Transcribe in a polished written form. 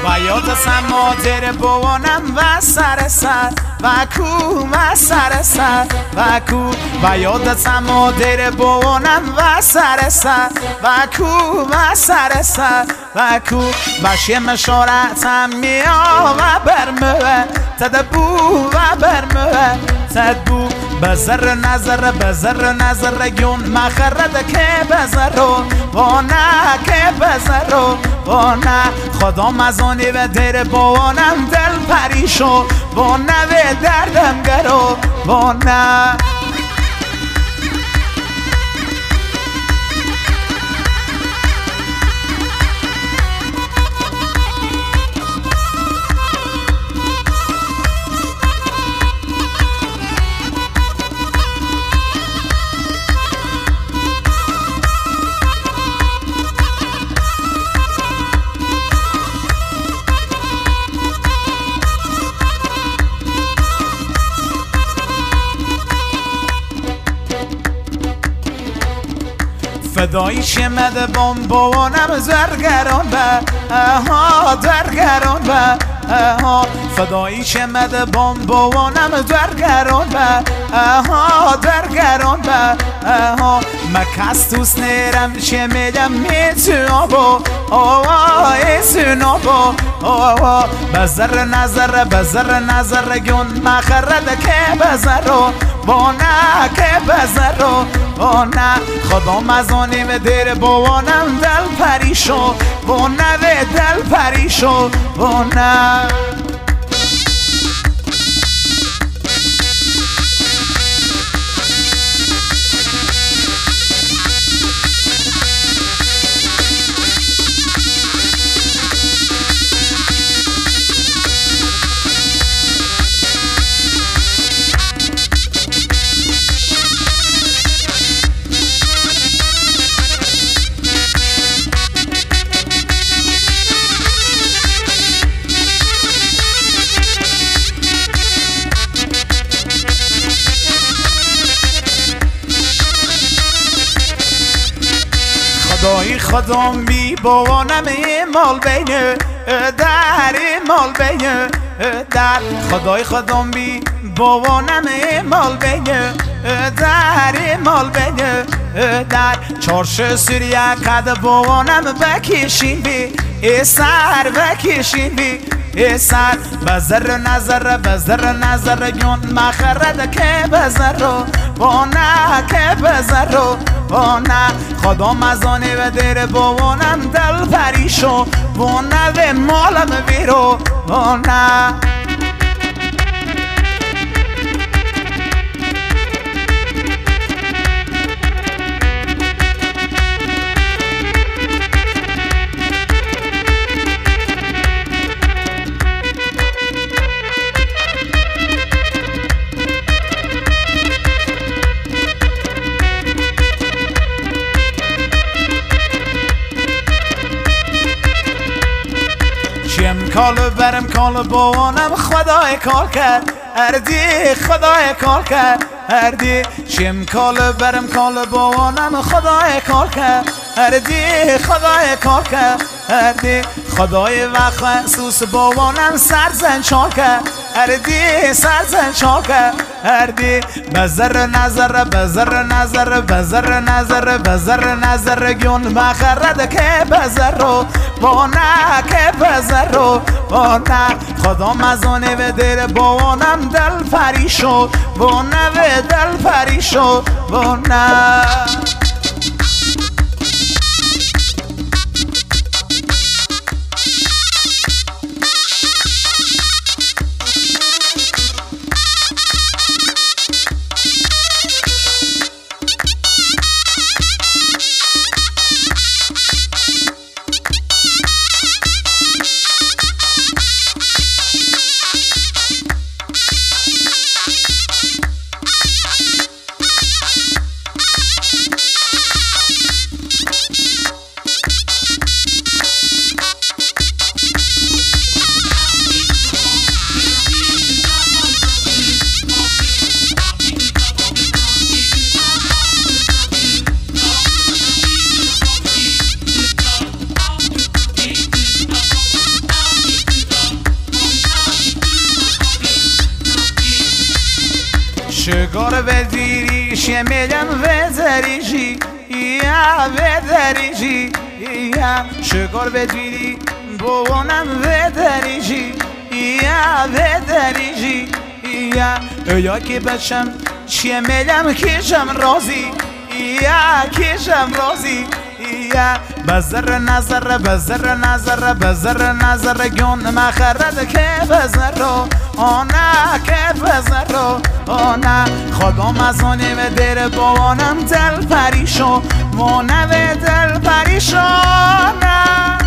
و یادم مادر بابانم و سر سر و کو و سر سر و کو و یادم مادر بابانم و سر سر و کو و سر سر و کو باشی مشارتم میا و برمه تدبو و برمه تدبو بزر نظر گون مخرد که بزرو و نه که بزرو و نه خدا مزانی و در بوانم دل پریشو و نه و دردم گرو و نه فدایی شمد بابانم زرگران به آها درگران به آها فدایی شمد بابانم درگران به آها درگران به آها مکس توس نیرم شمیدم میتو آبا آوا ایسون آبا آوا بزر نظر گون مخرد که بزرو با نه که بزرو با نه خدا مزانیم دیر بابانم دل پریشو با نه دل پریشو با نه خدای خدام بی بوانم مال بینه در مال بینه در خدای خدام بی بوانم مال بینه در مال بینه در چارش سوریه قد بوانم بکشین بی سر بکشین بی سر بزر نظر گون مخرد که بزرو با نه که بزرو با نه خدا مزانه و در بابانم دل پریشو با نه و مالم بیرو با نه کالو برم کالو بوانم خدای کار کرد اردی خدای کار کرد اردی شم کالو برم کالو بوانم خدای کار کرد اردی خدای کار کرد اردی خدای وقت سوس بوانم سرزن چار کرد اردی سرزن چار کرد اردی بزر نظر گون مخرد که بزرو با نه که بزرو با نه خدا مزانه و در بوانم دل پریشو با نه و دل پریشو با نه شگار بدیریش یه میلم ودریجی یا ودریجی یا شگار بدیری بوانم ودریجی یا ودریجی یا که بچم چیه میلم کشم رازی یا کشم رازی بزر نظر بزر نظر بزر نظر گون مخرد که بزر آنه که بزر آنه خودم از آنیم در بوانم دل پریشو مانه دل پریشانه